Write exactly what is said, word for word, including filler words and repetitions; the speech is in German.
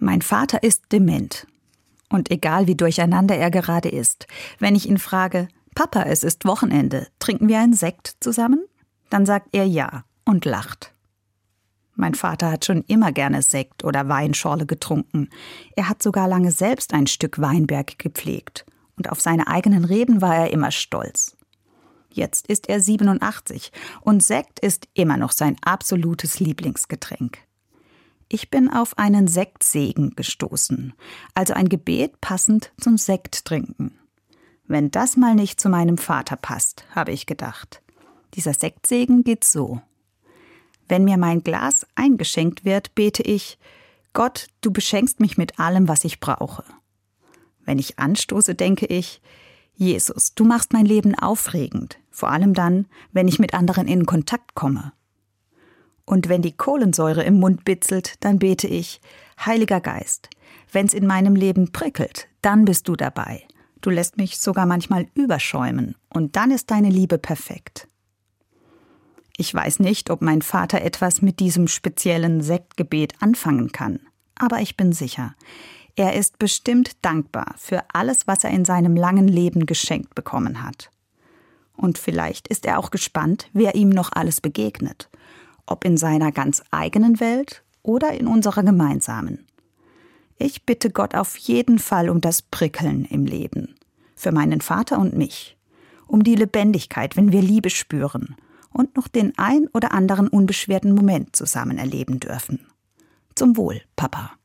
Mein Vater ist dement. Und egal wie durcheinander er gerade ist, wenn ich ihn frage, Papa, es ist Wochenende, trinken wir einen Sekt zusammen? Dann sagt er ja und lacht. Mein Vater hat schon immer gerne Sekt oder Weinschorle getrunken. Er hat sogar lange selbst ein Stück Weinberg gepflegt. Und auf seine eigenen Reben war er immer stolz. Jetzt ist er siebenundachtzig und Sekt ist immer noch sein absolutes Lieblingsgetränk. Ich bin auf einen Sektsegen gestoßen, also ein Gebet passend zum Sekttrinken. Wenn das mal nicht zu meinem Vater passt, habe ich gedacht. Dieser Sektsegen geht so. Wenn mir mein Glas eingeschenkt wird, bete ich, Gott, du beschenkst mich mit allem, was ich brauche. Wenn ich anstoße, denke ich, Jesus, du machst mein Leben aufregend, vor allem dann, wenn ich mit anderen in Kontakt komme. Und wenn die Kohlensäure im Mund bitzelt, dann bete ich, Heiliger Geist, wenn's in meinem Leben prickelt, dann bist du dabei. Du lässt mich sogar manchmal überschäumen und dann ist deine Liebe perfekt. Ich weiß nicht, ob mein Vater etwas mit diesem speziellen Sektgebet anfangen kann, aber ich bin sicher, er ist bestimmt dankbar für alles, was er in seinem langen Leben geschenkt bekommen hat. Und vielleicht ist er auch gespannt, wer ihm noch alles begegnet. Ob in seiner ganz eigenen Welt oder in unserer gemeinsamen. Ich bitte Gott auf jeden Fall um das Prickeln im Leben, für meinen Vater und mich, um die Lebendigkeit, wenn wir Liebe spüren und noch den ein oder anderen unbeschwerten Moment zusammen erleben dürfen. Zum Wohl, Papa.